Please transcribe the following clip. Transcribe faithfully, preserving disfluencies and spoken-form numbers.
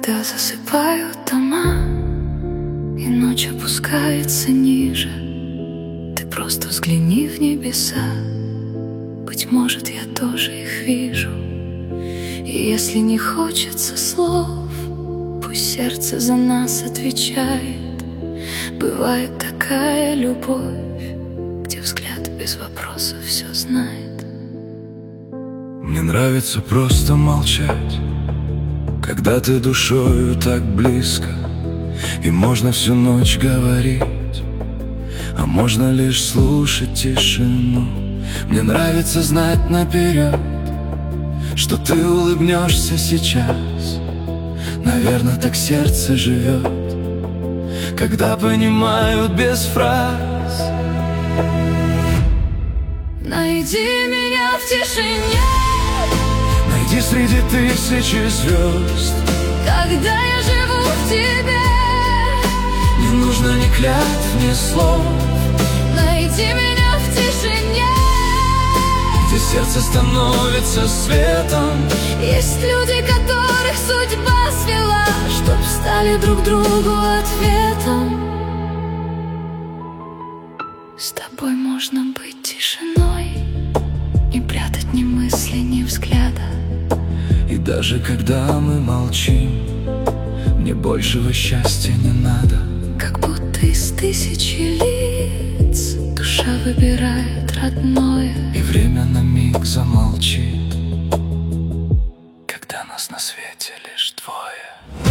Когда засыпают дома и ночь опускается ниже, ты просто взгляни в небеса. Быть может, я тоже их вижу. И если не хочется слов, пусть сердце за нас отвечает. Бывает такая любовь, где взгляд без вопросов все знает. Мне нравится просто молчать, когда ты душою так близко, и можно всю ночь говорить, а можно лишь слушать тишину. Мне нравится знать наперед, что ты улыбнешься сейчас. Наверное, так сердце живет, когда понимают без фраз. Найди меня в тишине, найди среди тысячи звезд. когда я живу в тебе. Не нужно ни клятв, ни слов. Найди меня в тишине, где сердце становится светом. есть люди, которых судьба свела, чтоб стали друг другу ответом. С тобой можно быть тишиной, не прятать ни мысли, ни взгляда. И даже когда мы молчим, мне большего счастья не надо. Как будто из тысячи лиц душа выбирает родное. И время на миг замолчит, когда нас на свете лишь двое.